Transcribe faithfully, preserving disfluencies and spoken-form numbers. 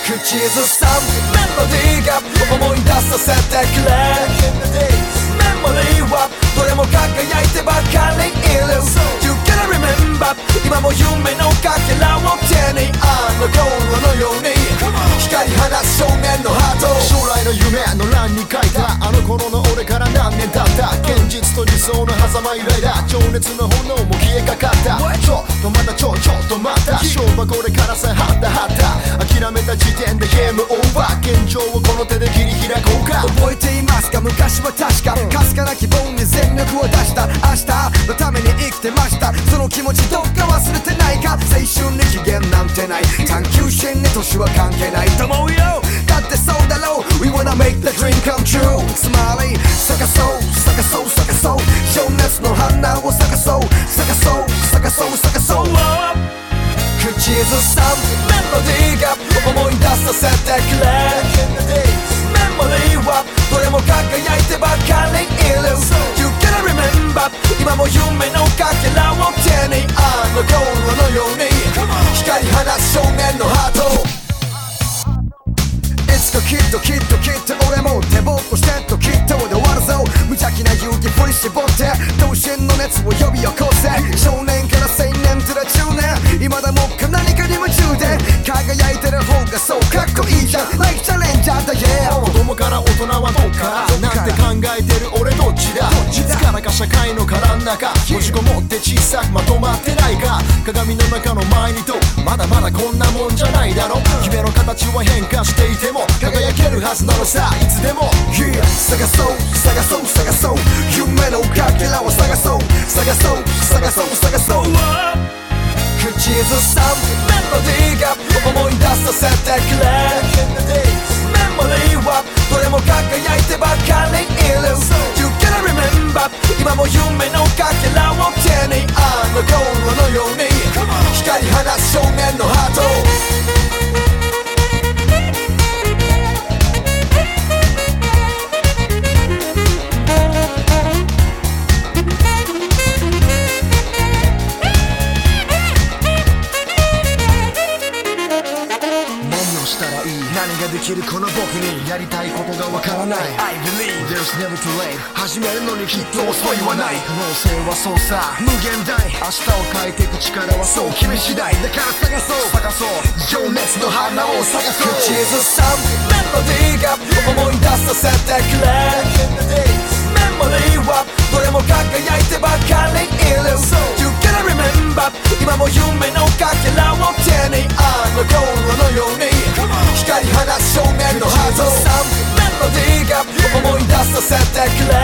口ずさむメロディーが思い出させてくれメモリーはどれも輝いてばかりいる You gotta remember 今も夢のかけらを手にあの頃のように光り放つ少年のハート将来の夢の欄に書いたあの頃の俺から何年経った現実と理想の狭間以来だ情熱の炎も消えかかったちょっとまたちょちょっとまた勝負これからさはったはった諦めた時点でゲームオーバー現状をこの手で切り開こうか覚えていますか昔は確かかすかな希望に全力を出した明日のために生きてましたその気持ちどっか忘れてないか青春に期限なんてない探求心に年は関係ないと思うよだってそうだろう We wanna make the dream come true Smiling 探そう探そう探そう情熱の花を探そう探そう探そう探そう口ずさむメロディーが思い出させてくれメモリーはどれも輝いてばかりいる You gotta remember 今も夢のかけらを手にあの頃のように光り放つ少年のハートいつかきっときっときっと俺も手ぼっこしてときっとで終わるぞ無邪気な勇気振り絞って同心の熱を呼び起こせ少年から青年ずら中年今だもっか何かに夢中で輝いてる方がそうかっこいいじゃん Like チャレンジャーだ yeah 子供から大人はどっからなんて考えてる俺どっちだいつからか社会の殻の中閉じこもって小さくまとまってないか鏡の中の前にとまだまだこんなもんじゃないだろ夢の形は変化していても輝けるはずなのさいつでも、yeah、探そう探そう探そう夢のかけらを探そう探そう探そう探そう口ずさむメロディーが思い出させてくれメモリーはどれも輝いてばかりいる You gotta remember 今も夢のかけらを手にあの頃のように光り放つ少年のハート何ができるこの僕にやりたいことがわからない I believe There's never too late 始めるのにきっと遅いはない可能性はそうさ無限大明日を変えていく力はそう君次第だから探そう探そう情熱の花を探そう口ずさむメロディーが思い出させてくれメモリーはどれも輝いてばかりいる You gotta remember 今も夢のかけらを手にあの頃のように光り放つ少年のハートメロディーが思い出させてくれ